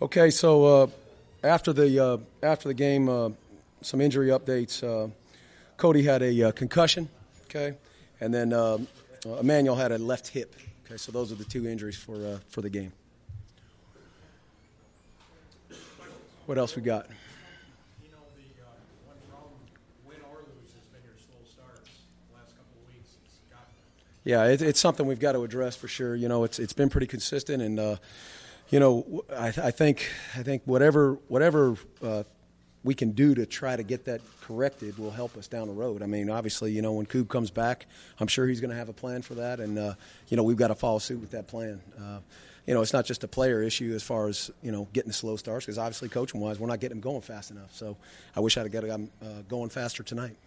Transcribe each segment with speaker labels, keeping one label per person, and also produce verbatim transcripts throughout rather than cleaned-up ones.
Speaker 1: Okay, so uh, after the uh, after the game, uh, some injury updates. Uh, Cody had a uh, concussion, okay, and then uh, Emmanuel had a left hip. Okay, so those are the two injuries for uh, for the game. What else we got?
Speaker 2: You know, the uh, one problem, win or lose, has been your slow starts the last couple of weeks. It's gotten
Speaker 1: Yeah, it, it's something we've got to address for sure. You know, it's it's been pretty consistent, and uh, you know, I, I think I think whatever whatever uh, we can do to try to get that corrected will help us down the road. I mean, obviously, you know, when Coop comes back, I'm sure he's going to have a plan for that, and uh, you know, we've got to follow suit with that plan. Uh, you know, it's not just a player issue as far as, you know, getting the slow starts, because obviously coaching-wise, we're not getting them going fast enough. So I wish I'd have got them uh, going faster tonight.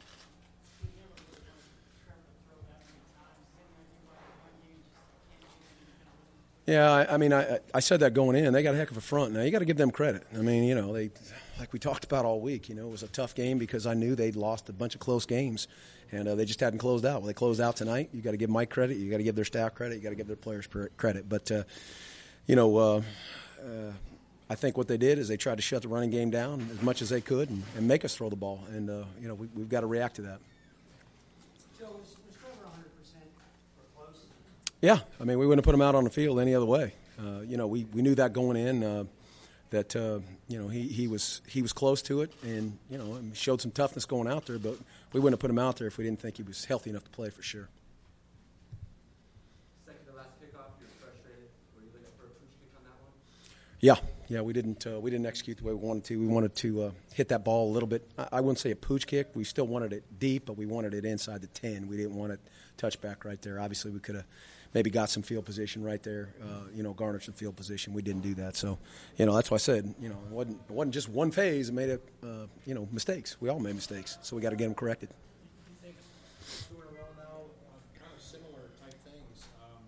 Speaker 1: Yeah, I, I mean, I, I said that going in. They got a heck of a front. Now, you got to give them credit. I mean, you know, they, like we talked about all week, you know, it was a tough game because I knew they'd lost a bunch of close games, and uh, they just hadn't closed out. Well, they closed out tonight. You got to give Mike credit. You got to give their staff credit. You got to give their players credit. But, uh, you know, uh, uh, I think what they did is they tried to shut the running game down as much as they could and, and make us throw the ball. And, uh, you know, we, we've got to react to that.
Speaker 3: Joe, was, was Trevor one hundred percent for close?
Speaker 1: Yeah, I mean, we wouldn't have put him out on the field any other way. Uh, you know, we, we knew that going in, uh, that uh, you know he, he was he was close to it, and you know showed some toughness going out there. But we wouldn't have put him out there if we didn't think he was healthy enough to play for sure.
Speaker 4: Second to last kickoff, you're frustrated. Were you looking for a push kick on that one?
Speaker 1: Yeah, yeah, we didn't uh, we didn't execute the way we wanted to. We wanted to uh, hit that ball a little bit. I, I wouldn't say a pooch kick. We still wanted it deep, but we wanted it inside the ten. We didn't want it touchback right there. Obviously, we could have maybe got some field position right there, uh, you know, garnered some field position. We didn't do that. So, you know, that's why I said, you know, it wasn't, it wasn't just one phase. It made, it, uh, you know, mistakes. We all made mistakes. So we got to get them corrected.
Speaker 2: You think two in a row now, uh, kind of similar type things, um,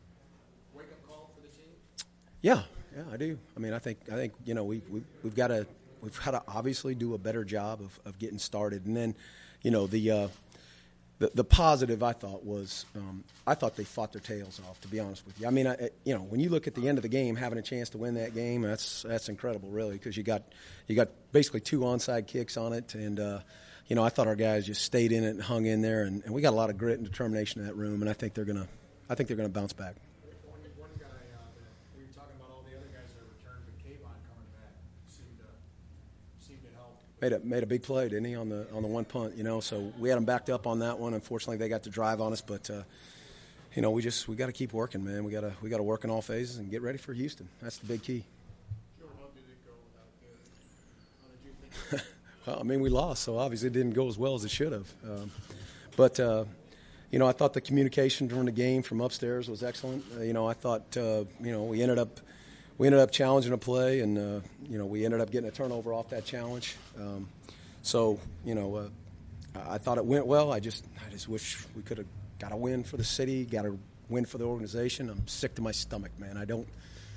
Speaker 2: wake-up call for the team?
Speaker 1: Yeah, yeah, I do. I mean, I think, I think you know, we, we, we've got to we've got to obviously do a better job of, of getting started. And then, you know, the uh, – The, the positive I thought was um, I thought they fought their tails off, to be honest with you. I mean, I, you know, when you look at the end of the game, having a chance to win that game, that's that's incredible, really, because you got you got basically two onside kicks on it, and uh, you know, I thought our guys just stayed in it and hung in there, and, and we got a lot of grit and determination in that room, and I think they're gonna I think they're gonna bounce back.
Speaker 2: One, one guy uh, that we were talking about all the other guys that returned, but Kayvon coming back seemed to seemed to help.
Speaker 1: Made a made a big play, didn't he, on the on the one punt? You know, so we had them backed up on that one. Unfortunately, they got to drive on us, but uh, you know, we just we got to keep working, man. We got to we got to work in all phases and get ready for Houston. That's the big key.
Speaker 2: Joe, how did it go without the? How did you think?
Speaker 1: Well, I mean, we lost, so obviously it didn't go as well as it should have. Um, but uh, you know, I thought the communication during the game from upstairs was excellent. Uh, you know, I thought uh, you know we ended up. We ended up challenging a play, and uh, you know we ended up getting a turnover off that challenge. Um, so you know, uh, I thought it went well. I just, I just wish we could have got a win for the city, got a win for the organization. I'm sick to my stomach, man. I don't,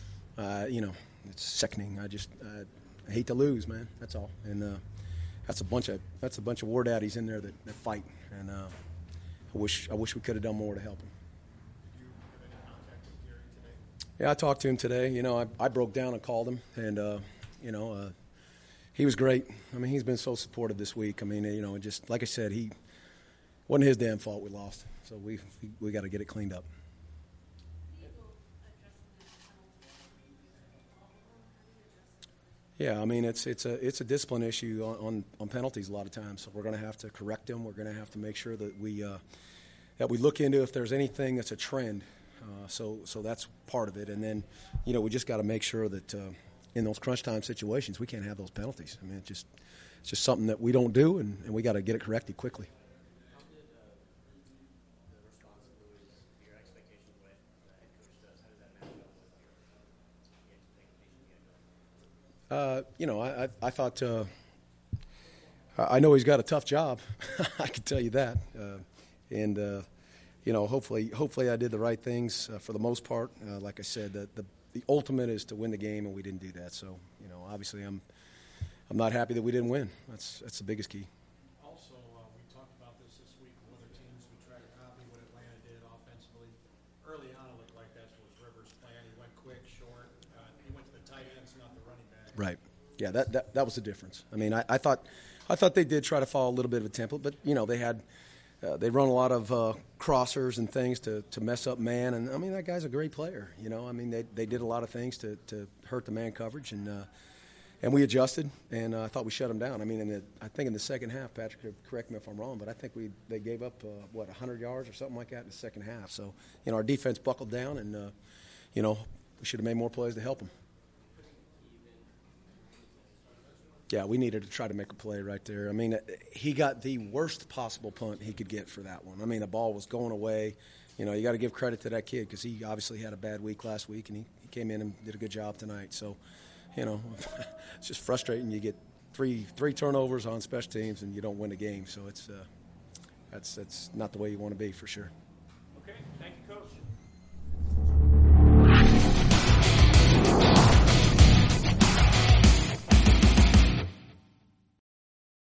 Speaker 1: uh, you know, it's sickening. I just, uh, I hate to lose, man. That's all. And uh, that's a bunch of that's a bunch of war daddies in there that, that fight, and uh, I wish I wish we could have done more to help them. Yeah, I talked to him today. You know, I, I broke down and called him, and, uh, you know, uh, he was great. I mean, he's been so supportive this week. I mean, you know, just like I said, he wasn't his damn fault we lost. So we we, we got to get it cleaned up. Yeah, I mean, it's it's a it's a discipline issue on, on, on penalties a lot of times. So we're going to have to correct them. We're going to have to make sure that we uh, that we look into if there's anything that's a trend. Uh, so, so that's part of it, and then, you know, we just got to make sure that uh, in those crunch time situations we can't have those penalties. I mean, it's just, it's just something that we don't do, and, and we got to get it corrected quickly.
Speaker 4: How did uh, the responsibilities, your expectations, what the head coach does, how does that match up with your, the expectations you have?
Speaker 1: Uh, you know, I, I, I thought uh, I know he's got a tough job. I can tell you that, uh, and. Uh, You know, hopefully, hopefully I did the right things uh, for the most part. Uh, like I said, the, the the ultimate is to win the game, and we didn't do that. So, you know, obviously, I'm I'm not happy that we didn't win. That's that's the biggest key.
Speaker 2: Also, uh, we talked about this this week with other teams. We tried to copy what Atlanta did offensively. Early on, it looked like that was Rivers' plan. He went quick, short. Uh, he went to the tight ends, not the running
Speaker 1: Yeah, that, that that was the difference. I mean, I, I thought I thought they did try to follow a little bit of a template, but you know they had uh, they run a lot of uh, crossers and things to, to mess up man, and I mean that guy's a great player. You know, I mean they they did a lot of things to, to hurt the man coverage, and uh, and we adjusted, and uh, I thought we shut them down. I mean, in the, I think in the second half, Patrick could correct me if I'm wrong, but I think we they gave up uh, what one hundred yards or something like that in the second half. So you know our defense buckled down, and uh, you know we should have made more plays to help them. Yeah, we needed to try to make a play right there. I mean, he got the worst possible punt he could get for that one. I mean, the ball was going away. You know, you got to give credit to that kid because he obviously had a bad week last week, and he, he came in and did a good job tonight. So, you know, it's just frustrating. You get three three turnovers on special teams, and you don't win the game. So it's uh, that's that's not the way you want to be for sure.
Speaker 5: Okay, thank you, Coach.